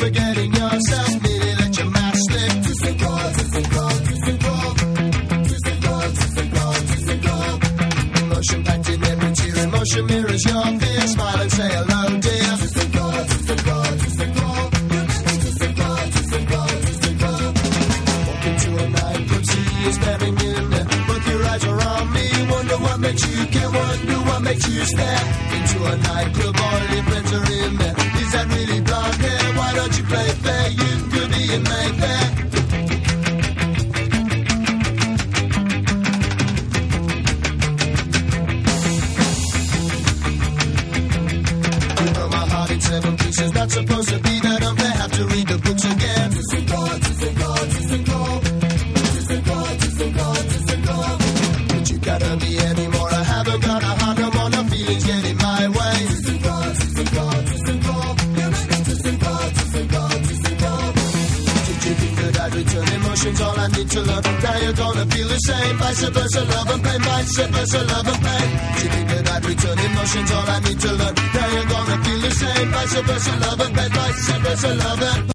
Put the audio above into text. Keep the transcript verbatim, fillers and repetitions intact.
forgetting yourself, meaning let your mask slip. Twist and go, twist and go, twist and go. Twist and go, twist and go, twist and go. Emotion packed in every tear, emotion mirrors your fear. Smile and say hello, dear. Twist and go, twist and go, twist and go. Twist and go, twist and go, twist and go. Walk into a nightclub, see you staring in there. Both your eyes are on me. Wonder what makes you care, wonder what makes you stare. Into a nightclub, all your friends are in there. Is that really blonde hair? Why don't you play fair? You could be in Mayfair. You know my heart in seven pieces, not supposed to be that unfair. Have to read the books again. Twist and go, twist and go, twist and go. Twist and go, twist and go, twist and go. But you gotta be anymore. I haven't got a heart no more, no feelings get in my way. Twist and go, twist and go, twist and go. Twist and go, twist and go, twist and go. Did you think that I'd return emotions? All I need to learn. Now you're gonna feel the same. Vice versa, love and pain. Vice versa, love and pain. Did you think that I'd return emotions? All I need to learn. Now you're gonna feel the same. Vice versa, love and pain. Vice versa, love and pain.